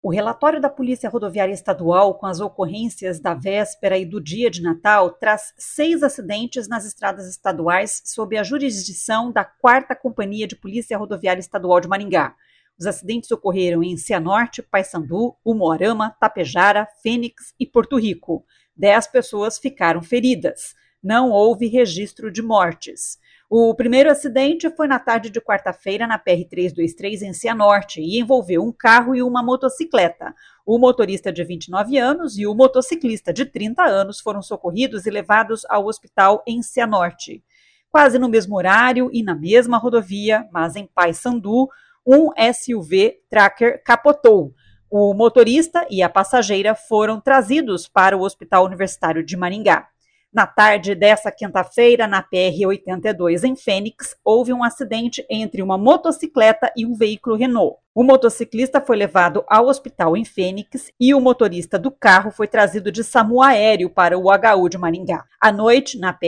O relatório da Polícia Rodoviária Estadual com as ocorrências da véspera e do dia de Natal traz 6 acidentes nas estradas estaduais sob a jurisdição da 4ª Companhia de Polícia Rodoviária Estadual de Maringá. Os acidentes ocorreram em Cianorte, Paissandu, Umuarama, Tapejara, Fênix e Porto Rico. 10 pessoas ficaram feridas. Não houve registro de mortes. O primeiro acidente foi na tarde de quarta-feira na PR-323 em Cianorte e envolveu um carro e uma motocicleta. O motorista de 29 anos e o motociclista de 30 anos foram socorridos e levados ao hospital em Cianorte. Quase no mesmo horário e na mesma rodovia, mas em Paissandu, um SUV Tracker capotou. O motorista e a passageira foram trazidos para o Hospital Universitário de Maringá. Na tarde dessa quinta-feira, na PR-82 em Fênix, houve um acidente entre uma motocicleta e um veículo Renault. O motociclista foi levado ao hospital em Fênix e o motorista do carro foi trazido de SAMU aéreo para o HU de Maringá. À noite, na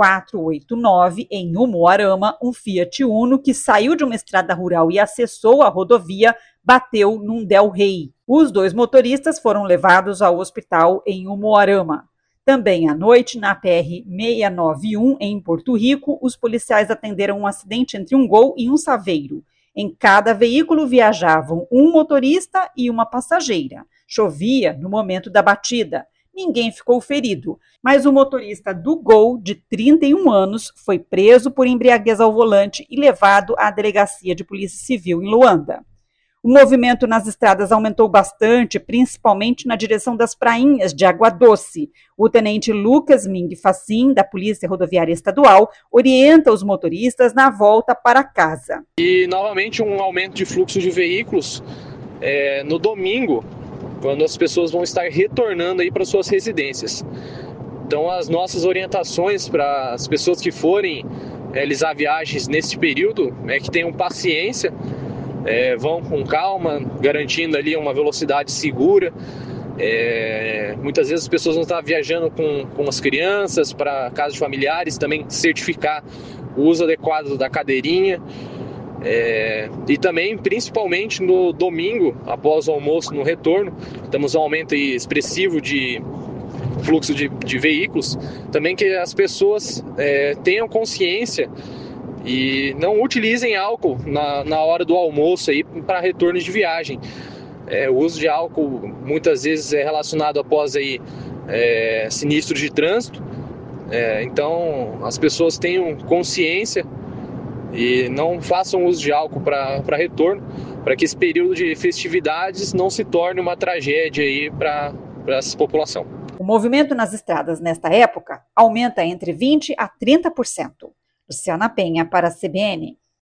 PR-489, em Umuarama, um Fiat Uno que saiu de uma estrada rural e acessou a rodovia bateu num Del Rey. Os 2 motoristas foram levados ao hospital em Umuarama. Também à noite, na PR-691, em Porto Rico, os policiais atenderam um acidente entre um Gol e um Saveiro. Em cada veículo viajavam um motorista e uma passageira. Chovia no momento da batida. Ninguém ficou ferido, mas o motorista do Gol, de 31 anos, foi preso por embriaguez ao volante e levado à delegacia de Polícia Civil em Luanda. O movimento nas estradas aumentou bastante, principalmente na direção das prainhas de Água Doce. O tenente Lucas Ming Facim, da Polícia Rodoviária Estadual, orienta os motoristas na volta para casa. E, novamente, um aumento de fluxo de veículos no domingo, quando as pessoas vão estar retornando aí para suas residências. Então, as nossas orientações para as pessoas que forem realizar viagens nesse período é que tenham paciência, vão com calma, garantindo ali uma velocidade segura. Muitas vezes as pessoas vão estar viajando com as crianças para casa de familiares, também certificar o uso adequado da cadeirinha. E também, principalmente no domingo, após o almoço, no retorno, temos um aumento aí expressivo de fluxo de veículos. Também que as pessoas tenham consciência e não utilizem álcool na hora do almoço para retorno de viagem. O uso de álcool muitas vezes é relacionado após sinistro de trânsito. Então as pessoas tenham consciência e não façam uso de álcool para retorno, para que esse período de festividades não se torne uma tragédia para essa população. O movimento nas estradas nesta época aumenta entre 20% a 30%. Luciana Penha para a CBN.